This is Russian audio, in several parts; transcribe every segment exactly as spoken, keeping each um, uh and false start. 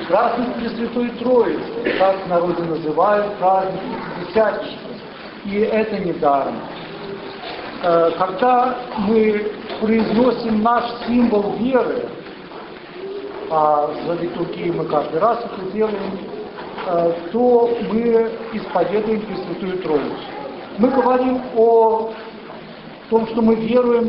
праздник Пресвятой Троицы, так в народе называют праздник Пятидесятничества. И это не даром. Когда мы произносим наш символ веры, а за литургией мы каждый раз это делаем, то мы исповедуем Пресвятую Троицу. Мы говорим о том, что мы веруем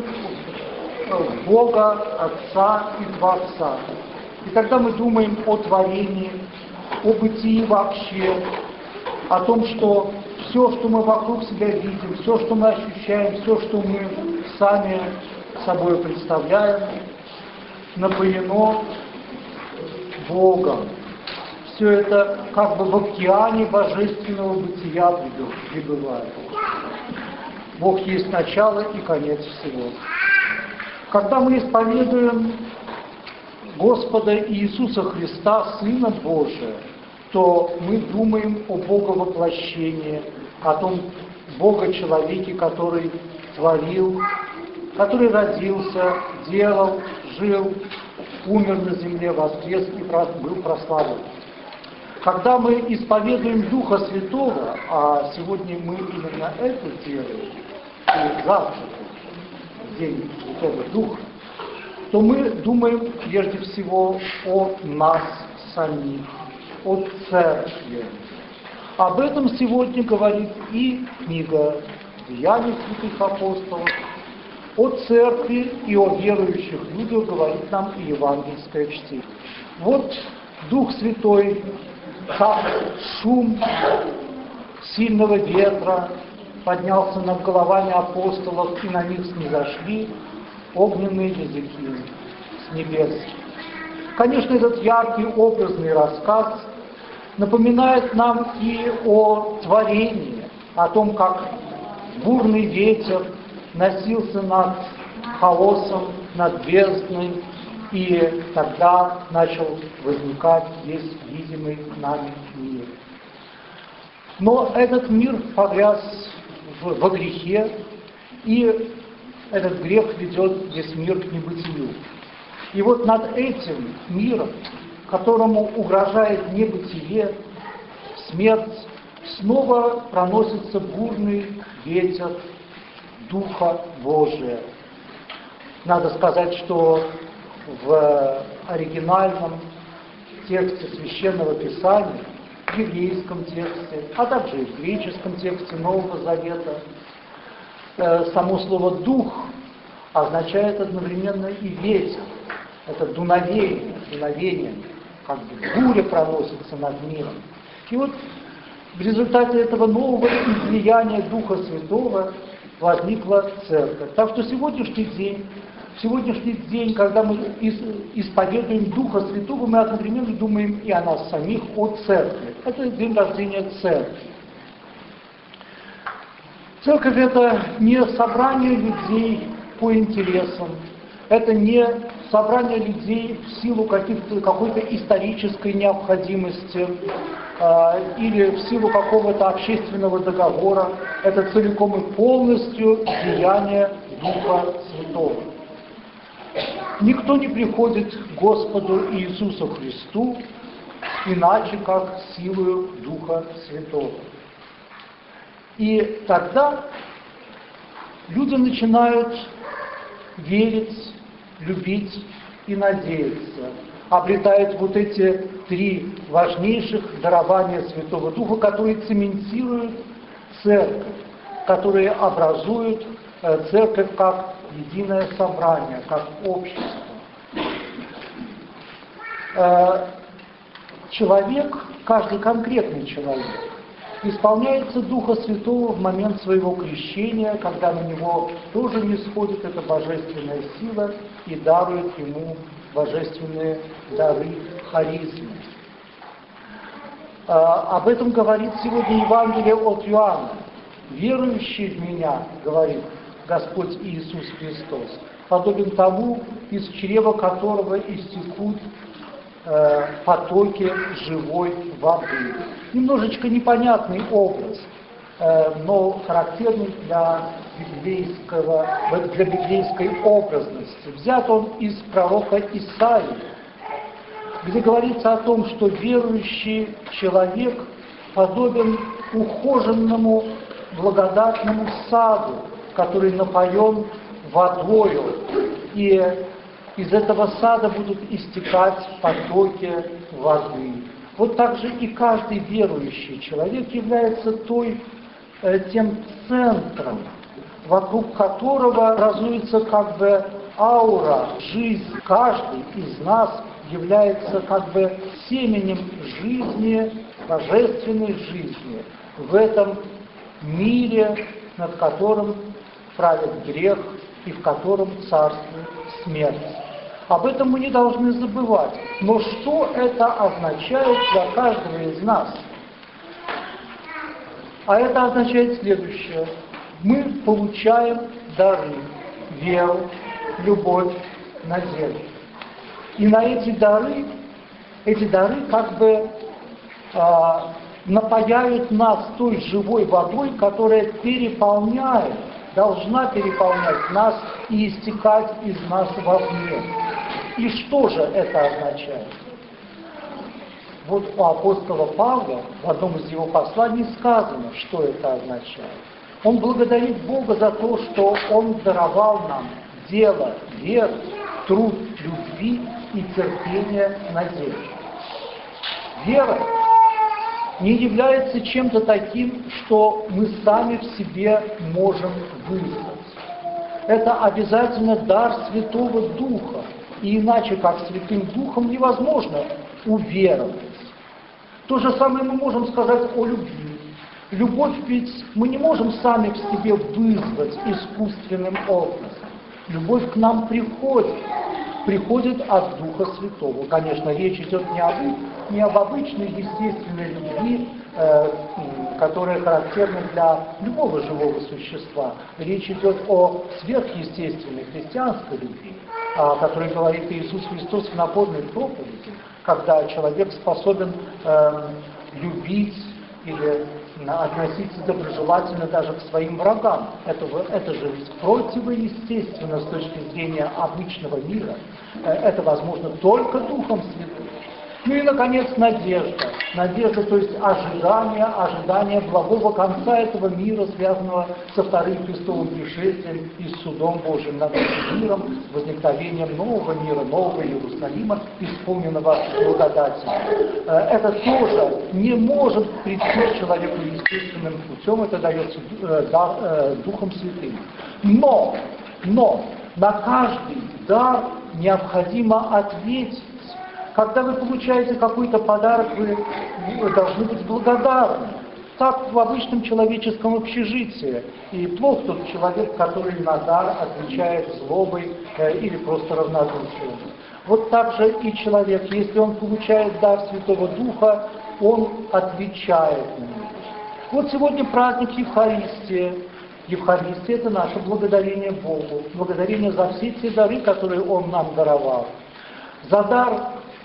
в Бога, Отца и Творца. И тогда мы думаем о творении, о бытии вообще, о том, что все, что мы вокруг себя видим, все, что мы ощущаем, все, что мы сами собой представляем, напоено Богом. Все это как бы в океане божественного бытия пребывает. Бог есть начало и конец всего. Когда мы исповедуем Господа Иисуса Христа, Сына Божия, то мы думаем о Боговоплощении, о том Бога-человеке, который творил, который родился, делал, жил, умер на земле, воскрес и был прославлен. Когда мы исповедуем Духа Святого, а сегодня мы именно это делаем, и завтра, День Святого Духа, то мы думаем прежде всего о нас самих, о Церкви. Об этом сегодня говорит и книга «Деяний святых апостолов», о Церкви и о верующих людях говорит нам и евангельское чтение. Вот Дух Святой, как шум сильного ветра, поднялся над головами апостолов, и на них снизошли огненные языки с небес. Конечно, этот яркий образный рассказ напоминает нам и о творении, о том, как бурный ветер носился над хаосом, над бездной, и тогда начал возникать весь видимый нами мир. Но этот мир погряз в, во грехе, и этот грех ведет весь мир к небытию. И вот над этим миром, которому угрожает небытие, смерть, снова проносится бурный ветер Духа Божия. Надо сказать, что в оригинальном тексте Священного Писания, в еврейском тексте, а также и в греческом тексте Нового Завета, само слово «дух» означает одновременно и ветер. Это дуновение, дуновение, как бы буря проносится над миром. И вот в результате этого нового излияния Духа Святого возникла Церковь. Так что сегодняшний день, сегодняшний день, когда мы исповедуем Духа Святого, мы одновременно думаем и о нас самих, о Церкви. Это день рождения Церкви. Церковь — это не собрание людей по интересам, это не собрание людей в силу каких-то, какой-то исторической необходимости э, или в силу какого-то общественного договора. Это целиком и полностью деяние Духа Святого. Никто не приходит к Господу Иисусу Христу иначе, как силою Духа Святого. И тогда люди начинают верить, любить и надеяться, обретают вот эти три важнейших дарования Святого Духа, которые цементируют Церковь, которые образуют Церковь как единое собрание, как общество. Человек, каждый конкретный человек, исполняется Духа Святого в момент своего крещения, когда на него тоже не сходит эта божественная сила и дарует ему божественные дары харизмы. Об этом говорит сегодня Евангелие от Иоанна. «Верующий в Меня, — говорит Господь Иисус Христос, — подобен тому, из чрева которого истекут потоки живой воды». Немножечко непонятный образ, но характерный для, библейского, для библейской образности. Взят он из пророка Исаии, где говорится о том, что верующий человек подобен ухоженному благодатному саду, который напоен водою, и из этого сада будут истекать потоки воды. Вот так же и каждый верующий человек является той, э, тем центром, вокруг которого образуется как бы аура, жизнь. Каждый из нас является как бы семенем жизни, божественной жизни в этом мире, над которым правит грех и в котором царствует смерть. Об этом мы не должны забывать. Но что это означает для каждого из нас? А это означает следующее. Мы получаем дары, веру, любовь, надежду. И на эти дары, эти дары как бы а, напояют нас той живой водой, которая переполняет, должна переполнять нас и истекать из нас вовне. И что же это означает? Вот у апостола Павла в одном из его посланий сказано, что это означает. Он благодарит Бога за то, что Он даровал нам дело веры, труд любви и терпение надежды. Вера не является чем-то таким, что мы сами в себе можем вызвать. Это обязательно дар Святого Духа. И иначе, как Святым Духом, невозможно уверовать. То же самое мы можем сказать о любви. Любовь ведь мы не можем сами в себе вызвать искусственным образом. Любовь к нам приходит. Приходит от Духа Святого. Конечно, речь идет не об, не об обычной естественной любви, э, которая характерна для любого живого существа. Речь идет о сверхъестественной христианской любви, о которой говорит Иисус Христос в Нагорной проповеди, когда человек способен э, любить или относиться доброжелательно даже к своим врагам. Это, это же противоестественно с точки зрения обычного мира. Это возможно только Духом Святым. Ну и, наконец, надежда. Надежда, то есть ожидание, ожидание благого конца этого мира, связанного со вторым Христовым пришествием и с судом Божьим над этим миром, возникновением нового мира, нового Иерусалима, исполненного благодатью. Это тоже не может прийти к человеку естественным путем, это дается Духом Святым. Но, но на каждый дар необходимо ответить. Когда вы получаете какой-то подарок, вы должны быть благодарны. Так в обычном человеческом общежитии. И плох тот человек, который на дар отвечает злобой э, или просто равнодушием. Вот так же и человек, если он получает дар Святого Духа, он отвечает на него. Вот сегодня праздник Евхаристии. Евхаристия – это наше благодарение Богу. Благодарение за все те дары, которые Он нам даровал. За дар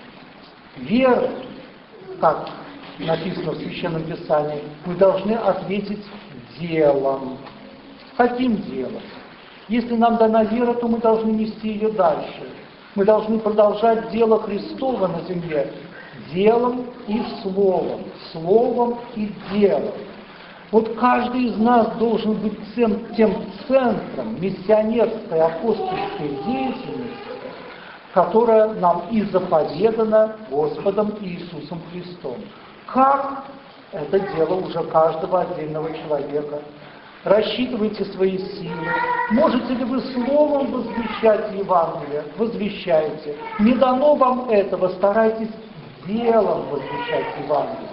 веры, как написано в Священном Писании, мы должны ответить делом. Каким делом? Если нам дана вера, то мы должны нести ее дальше. Мы должны продолжать дело Христова на земле делом и словом. Словом и делом. Вот каждый из нас должен быть тем, тем центром миссионерской апостольской деятельности, которая нам и заповедана Господом Иисусом Христом. Как? Это дело уже каждого отдельного человека. Рассчитывайте свои силы. Можете ли вы словом возвещать Евангелие? Возвещайте. Не дано вам этого, старайтесь делом возвещать Евангелие.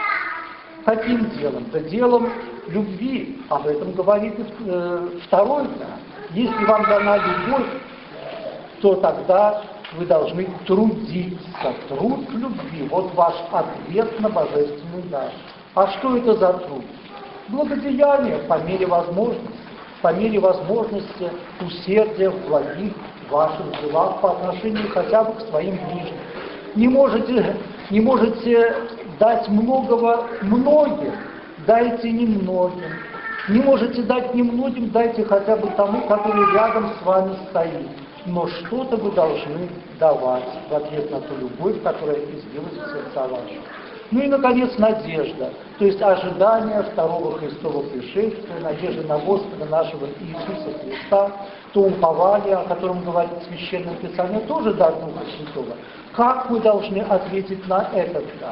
Каким делом? Да делом любви. Об этом говорит э, второй. Если вам дана любовь, то тогда вы должны трудиться. Труд любви. Вот ваш ответ на божественный дар. А что это за труд? Благодеяние по мере возможности. По мере возможности усердия в благих ваших делах по отношению хотя бы к своим ближним. Не можете, не можете дать многого многим, дайте немногим. Не можете дать немногим, дайте хотя бы тому, который рядом с вами стоит. но что-то вы должны давать в ответ на ту любовь, которая излилась в сердца ваши. Ну и, наконец, надежда, то есть ожидание второго Христового пришествия, надежда на Господа нашего Иисуса Христа, то упование, о котором говорит Священное Писание, тоже дар Духа Святого. Как мы должны ответить на этот дар?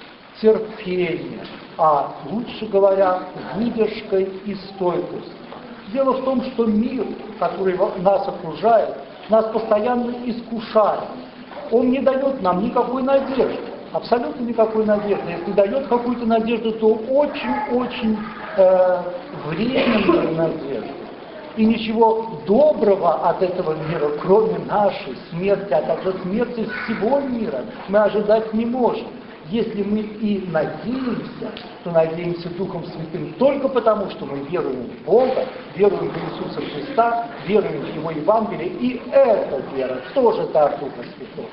Терпение, а лучше говоря, выдержкой и стойкостью. Дело в том, что мир, который нас окружает, нас постоянно искушает. Он не дает нам никакой надежды, абсолютно никакой надежды. Если дает какую-то надежду, то очень-очень э, временную надежду. И ничего доброго от этого мира, кроме нашей смерти, а также смерти всего мира, мы ожидать не можем. Если мы и надеемся, то надеемся Духом Святым только потому, что мы веруем в Бога, веруем в Иисуса Христа, веруем в Его Евангелие, и эта вера тоже дар Духа Святого.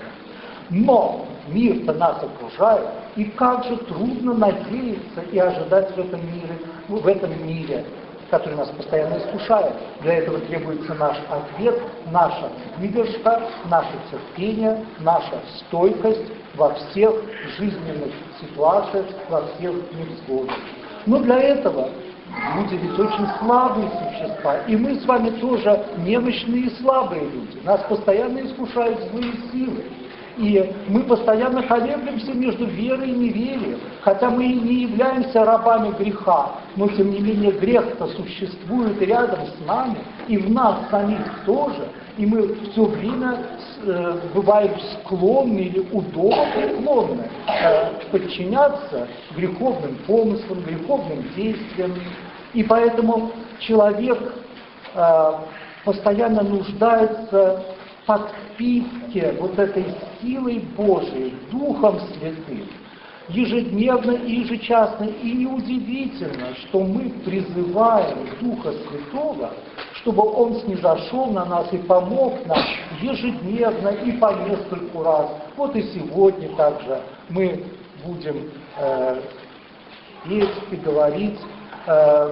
Но мир-то нас окружает, и как же трудно надеяться и ожидать в этом мире, в этом мире, который нас постоянно искушает. Для этого требуется наш ответ, наша выдержка, наше терпение, наша стойкость во всех жизненных ситуациях, во всех невзгодах. Но для этого люди ведь очень слабые существа, и мы с вами тоже немощные и слабые люди. Нас постоянно искушают злые силы. И мы постоянно колеблемся между верой и неверием, хотя мы и не являемся рабами греха, но тем не менее грех-то существует рядом с нами, и в нас самих тоже, и мы все время э, бываем склонны или удобно склонны э, подчиняться греховным помыслам, греховным действиям, и поэтому человек э, постоянно нуждается в подпитке вот этой силой Божией, Духом Святым, ежедневно и ежечасно. И неудивительно, что мы призываем Духа Святого, чтобы Он снизошел на нас и помог нам ежедневно и по нескольку раз. Вот и сегодня также мы будем э, петь и говорить э,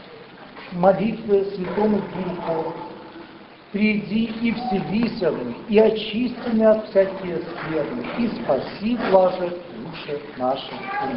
молитвы Святому Духу. «Приди и вселися в них, и очисти меня от всякие скверны, и спаси, блаже, души наши».